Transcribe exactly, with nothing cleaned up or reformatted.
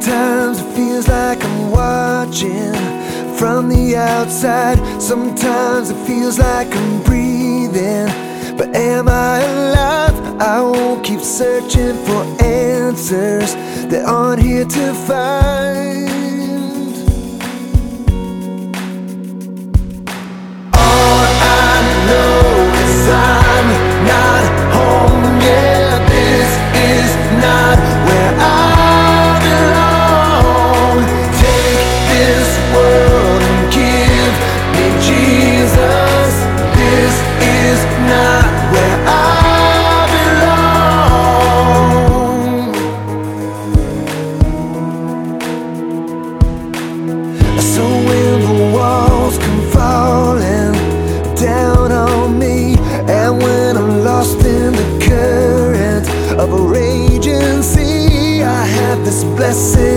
Sometimes it feels like I'm watching from the outside. Sometimes it feels like I'm breathing, but am I alive? I won't keep searching for answers that aren't here to find. All I know is I'm not home yet. This is not where I belong. Take this world and give me Jesus. This is not where I belong. So when the walls come falling down on me, and when I'm lost in the current of a raging sea, I have this blessing